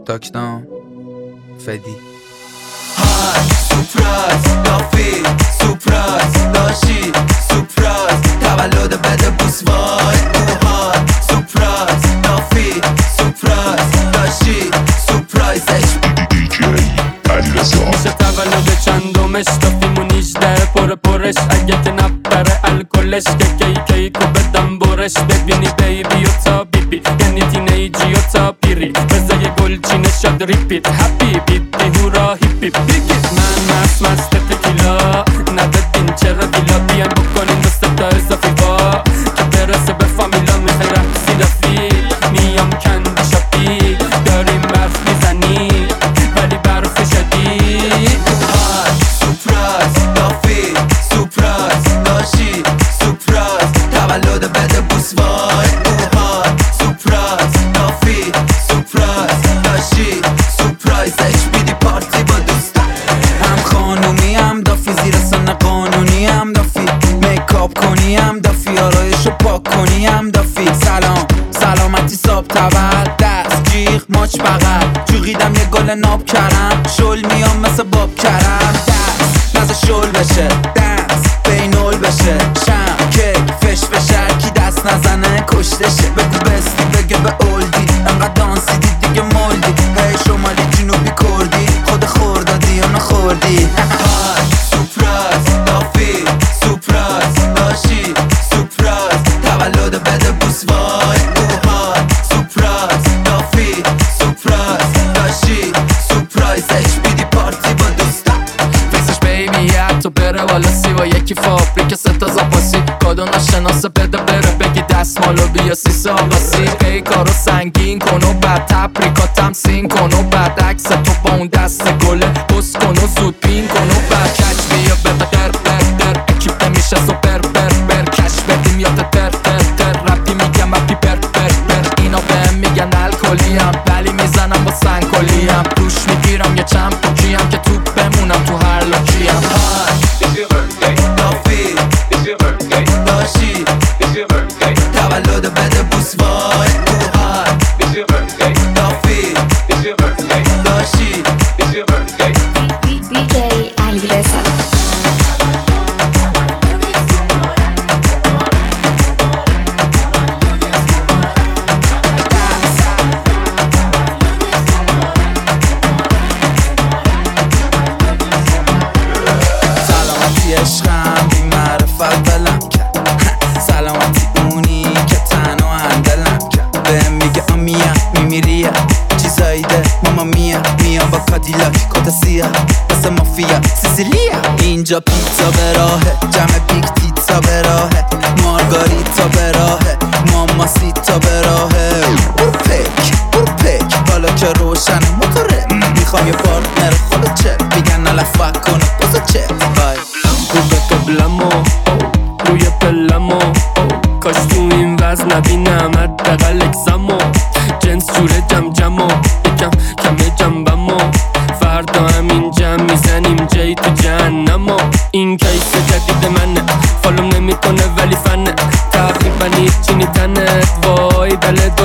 تاکدام فدی های سپرایز لافی سپرایز لاشی سپرایز تولد بده بوس وای اوهای سپرایز لافی سپرایز لاشی سپرایز میشه تولد چندمش تافیمون 18 پرش اگه که نپره الکلش که کیکو بدم برش ببینی بیبی و تا بیبی یعنی تینیجی و تا پیری بزای گلچین شد ریپیت هپی بیتی هورا هیپی بیگیت من مست تکیلا ندادین چرا دیلا بیان بکنین دست تا اضافی با که برسه به فامیلا میخوای رقصی رفی میام کندی شاپی داریم برف میزنی ولی برف شدی سپرایز لافی سپرایز لاشی سپرایز تولد بده بوس وای اوهای سپرایز لافی سپرایز لاشی سپرایز HBD پارتی با دوستا هم خانومی هم دافی زیر سن قانونی هم دافی میکاپ کنی هم دافی آرایشو پاک کنی هم دافی سلامتی صاحب تول دست جیغ ماچ بغل جوغیدم یه گل ناب کرم شل میام مثل باب کرم دست نزا شل بشه دست بینول بشه شم کیک فش کی دست نزنه کشتشه بگو بستی بگه به اولدی انقدر دانسی دیگه مولدی هی شمالی جنوبی کردی خود خوردادی یا نخوردی سپرایز لافی سپرایز لاشی سپرایز تولد بده بوس وای اوهای سپرایز لافی سپرایز لاشی سپرایز HBD پارتی با دوستا فیسش بیبی حتی بره والا سیوا یکی فابریک ستا زاپاسی کادو نشناسه بده بره بگی دستمالو بیا سیسه آقاسی ای کارو سنگین کن و بعد تبریکاتم سین کن و بعد عکس تو با اون دست گله بس کن و زود پین کن و بعد کچ بیا بده در اکیپ نمیشه سوپر بر کش بدیم یاد در رپی میگم اپی بر اینا بهم میگن الکلیم ولی میزنم با سنگکلیم روش میگیرم یه چند پوکیم که تو بمونم تو هر لوکیم لافی لاشی تولد بده بوس وای اوهای لافی لاشی DJ علیرضا سلامتی عشقم بی معرفت بلم کرد سلامتی اونی که تنها اندلم کرد بهم میگه آمیا میمیریم چیزایی ده ماما میام با کادیلاک کتا سیاه مثل مافیا سیسیلیا اینجا پیتزا به راهه جمع بیگ تیتزا به راهه مارگاریتا به راهه ماما سیتا به راهه برو پک حالا که روشن موتوره میخوام یه پارتنر خودو چه میگن نلفک کنه بزا چه بای رو به قبلمو روی پلمو کاش تو این وزن نبینم حداقل اکسمو جنس جوره جمو یکم کمه جنبمو فردا همین جمع میزنیم جای تو جهنمو این کیس جدید منه فالوم نمیکنه ولی فنه تقریبا هیچی نیتنت وای بله